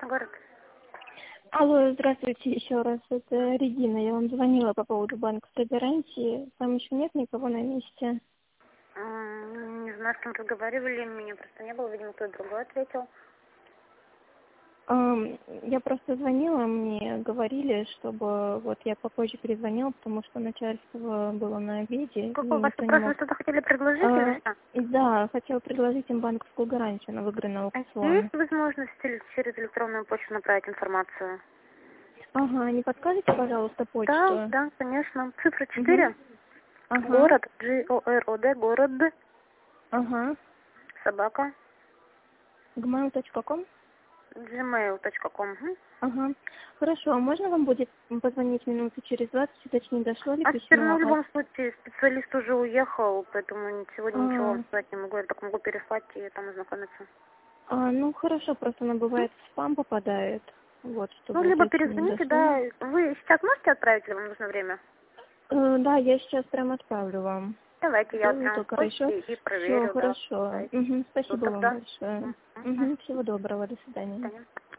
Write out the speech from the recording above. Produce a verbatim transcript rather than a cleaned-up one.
город. Алло, здравствуйте еще раз. Это Регина. Я вам звонила по поводу банковской гарантии. Там еще нет никого на месте? М, Не знаю, с кем разговаривали, меня просто не было, видимо, кто-то другой ответил. Ам, Я просто звонила, мне говорили, чтобы вот я попозже перезвонила, потому что начальство было на обеде, и Какой у вас никто не вопрос? Вы мог. что-то хотели предложить или А, что? Да, хотела предложить им банковскую гарантию на выигранный А аукцион. Есть возможность или через электронную почту направить информацию? Ага, не подскажете, пожалуйста, Да, почту? да, конечно. Цифра Угу. четыре. Ага, Город, G O R O D, город, ага. собака, gmail точка ком? gmail точка ком. Мгм. Ага. Хорошо, а можно вам будет позвонить минуты через двадцать, уточнить, дошло ли А теперь, ну, письмо в от... любом случае, специалист уже уехал, поэтому сегодня ничего А, вам сказать не могу. Я так могу переслать и там ознакомиться. а, ну хорошо, просто она бывает в спам попадает. Вот, Ну, чтобы либо уточнить, перезвоните, дошло ли. да. Вы сейчас можете отправить, или вам нужно время? Э, да, я сейчас прям отправлю вам. Давайте я Сделаю прям в только хорошо. почте и Все проверю, да. хорошо. Давайте. Угу, Ну, спасибо вам тогда. большое. Мгм. Угу, всего доброго, до До свидания. свидания.